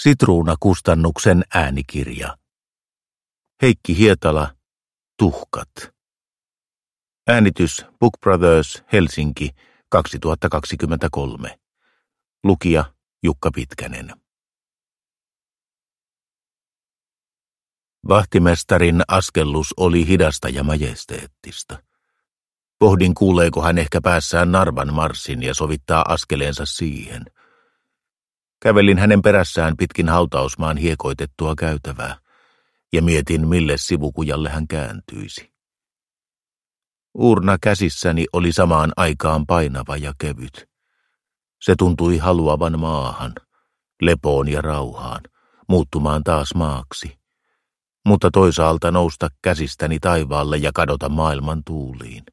Sitruunakustannuksen äänikirja. Heikki Hietala, Tuhkat. Äänitys Book Brothers, Helsinki, 2023. Lukija Jukka Pitkänen. Vahtimestarin askellus oli hidasta ja majesteettista. Pohdin, kuuleeko hän ehkä päässään Narvan marssin ja sovittaa askeleensa siihen. Kävelin hänen perässään pitkin hautausmaan hiekoitettua käytävää ja mietin, mille sivukujalle hän kääntyisi. Uurna käsissäni oli samaan aikaan painava ja kevyt. Se tuntui haluavan maahan, lepoon ja rauhaan, muuttumaan taas maaksi, mutta toisaalta nousta käsistäni taivaalle ja kadota maailman tuuliin.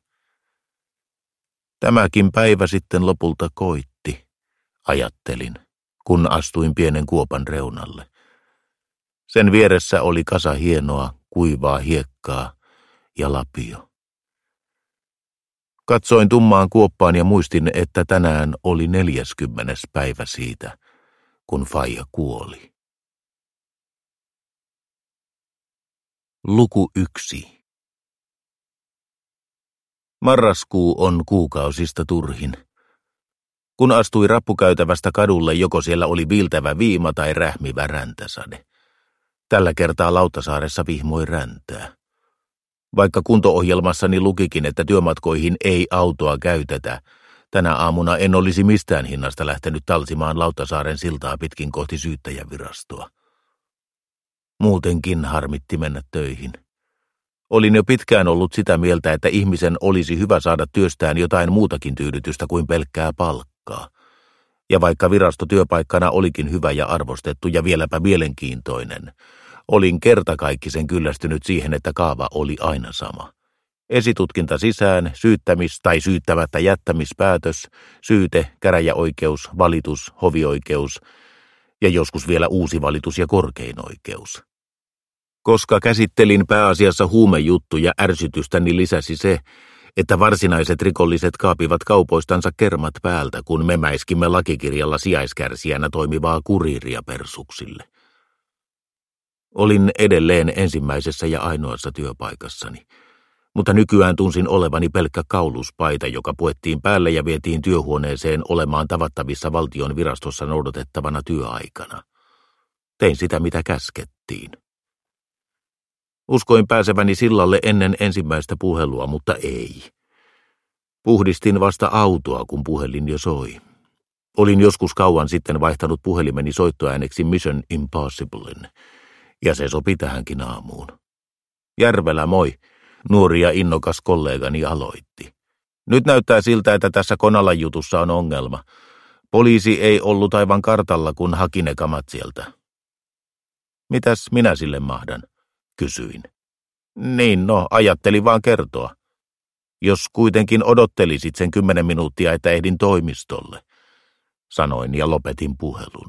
Tämäkin päivä sitten lopulta koitti, ajattelin, kun astuin pienen kuopan reunalle. Sen vieressä oli kasa hienoa, kuivaa hiekkaa ja lapio. Katsoin tummaan kuoppaan ja muistin, että tänään oli 40. päivä siitä, kun faija kuoli. Luku 1. Marraskuu on kuukausista turhin. Kun astui rappukäytävästä kadulle, joko siellä oli viiltävä viima tai rähmivä räntäsade. Tällä kertaa Lauttasaaressa vihmoi räntää. Vaikka kunto-ohjelmassani lukikin, että työmatkoihin ei autoa käytetä, tänä aamuna en olisi mistään hinnasta lähtenyt talsimaan Lauttasaaren siltaa pitkin kohti syyttäjävirastoa. Muutenkin harmitti mennä töihin. Olin jo pitkään ollut sitä mieltä, että ihmisen olisi hyvä saada työstään jotain muutakin tyydytystä kuin pelkkää palkkaa. Ja vaikka virasto työpaikkana olikin hyvä ja arvostettu ja vieläpä mielenkiintoinen, olin kertakaikkisen kyllästynyt siihen, että kaava oli aina sama. Esitutkinta sisään, syyttämis- tai syyttämättä jättämispäätös, syyte, käräjäoikeus, valitus, hovioikeus ja joskus vielä uusi valitus ja korkein oikeus. Koska käsittelin pääasiassa huumejuttuja, ärsytystäni lisäsi se, että varsinaiset rikolliset kaapivat kaupoistansa kermat päältä, kun me mäiskimme lakikirjalla sijaiskärsijänä toimivaa kuriiria persuksille. Olin edelleen ensimmäisessä ja ainoassa työpaikassani, mutta nykyään tunsin olevani pelkkä kauluspaita, joka puettiin päälle ja vietiin työhuoneeseen olemaan tavattavissa valtion virastossa noudatettavana työaikana. Tein sitä, mitä käskettiin. Uskoin pääseväni sillalle ennen ensimmäistä puhelua, mutta ei. Puhdistin vasta autoa, kun puhelin jo soi. Olin joskus kauan sitten vaihtanut puhelimeni soittoääneksi Mission Impossiblen, ja se sopi tähänkin aamuun. Järvelä, moi, nuori ja innokas kollegani aloitti. Nyt näyttää siltä, että tässä Konalan jutussa on ongelma. Poliisi ei ollut aivan kartalla, kun haki ne kamat sieltä. Mitäs minä sille mahdan? Kysyin. Niin, ajattelin vaan kertoa. Jos kuitenkin odottelisit sen 10 minuuttia, että ehdin toimistolle, sanoin ja lopetin puhelun.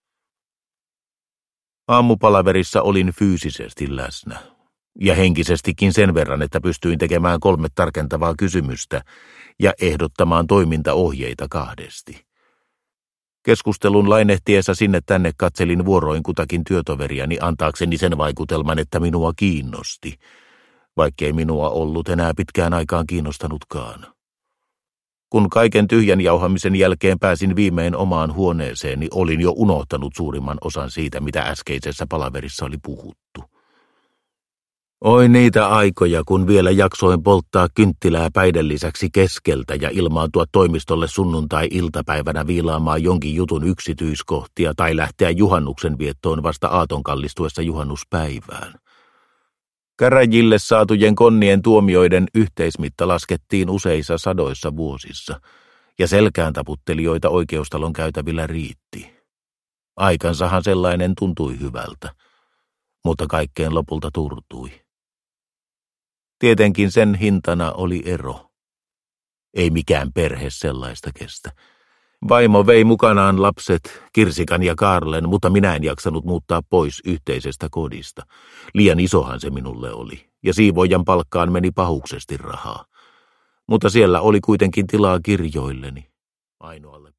Aamupalaverissa olin fyysisesti läsnä, ja henkisestikin sen verran, että pystyin tekemään 3 tarkentavaa kysymystä ja ehdottamaan toimintaohjeita 2. Keskustelun lainehtiessä sinne tänne katselin vuoroin kutakin työtoveriani antaakseni sen vaikutelman, että minua kiinnosti, vaikkei minua ollut enää pitkään aikaan kiinnostanutkaan. Kun kaiken tyhjän jauhamisen jälkeen pääsin viimein omaan huoneeseeni, olin jo unohtanut suurimman osan siitä, mitä äskeisessä palaverissa oli puhuttu. Oi niitä aikoja, kun vielä jaksoin polttaa kynttilää päiden lisäksi keskeltä ja ilmaantua toimistolle sunnuntai-iltapäivänä viilaamaan jonkin jutun yksityiskohtia tai lähteä juhannuksen viettoon vasta aaton kallistuessa juhannuspäivään. Käräjille saatujen konnien tuomioiden yhteismitta laskettiin useissa sadoissa vuosissa, ja selkään taputtelijoita oikeustalon käytävillä riitti. Aikansahan sellainen tuntui hyvältä, mutta kaikkeen lopulta turtui. Tietenkin sen hintana oli ero. Ei mikään perhe sellaista kestä. Vaimo vei mukanaan lapset, Kirsikan ja Karlen, mutta minä en jaksanut muuttaa pois yhteisestä kodista. Liian isohan se minulle oli, ja siivoojan palkkaan meni pahuksesti rahaa. Mutta siellä oli kuitenkin tilaa kirjoilleni, ainoalle